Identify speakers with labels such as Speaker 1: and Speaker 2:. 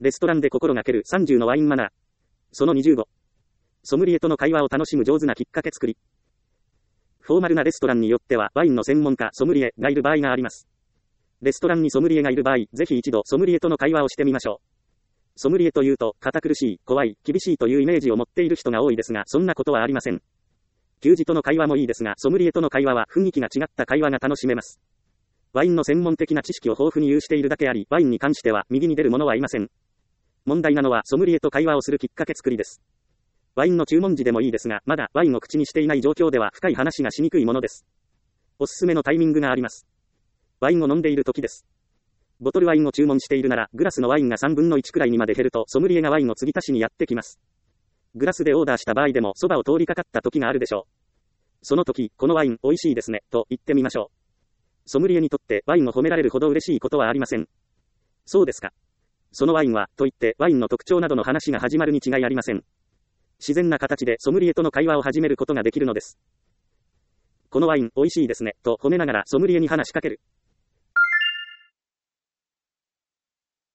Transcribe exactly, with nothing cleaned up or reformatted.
Speaker 1: レストランで心がけるさんじゅうのワインマナー。そのにじゅうご。ソムリエとの会話を楽しむ上手なきっかけ作り。フォーマルなレストランによってはワインの専門家ソムリエがいる場合があります。レストランにソムリエがいる場合、ぜひ一度ソムリエとの会話をしてみましょう。ソムリエというと、堅苦しい、怖い、厳しいというイメージを持っている人が多いですが、そんなことはありません。給仕との会話もいいですが、ソムリエとの会話は雰囲気が違った会話が楽しめます。ワインの専門的な知識を豊富に有しているだけあり、ワインに関しては右に出る者はいません。問題なのはソムリエと会話をするきっかけ作りです。ワインの注文時でもいいですが、まだワインを口にしていない状況では深い話がしにくいものです。おすすめのタイミングがあります。ワインを飲んでいる時です。ボトルワインを注文しているなら、グラスのワインがさんぶんのいちくらいにまで減ると、ソムリエがワインを継ぎ足しにやってきます。グラスでオーダーした場合でも、そばを通りかかった時があるでしょう。その時、このワイン、美味しいですね、と言ってみましょう。ソムリエにとってワインを褒められるほど嬉しいことはありません。そうですか。そのワインは、と言って、ワインの特徴などの話が始まるに違いありません。自然な形でソムリエとの会話を始めることができるのです。このワイン、美味しいですね、と褒めながらソムリエに話しかける。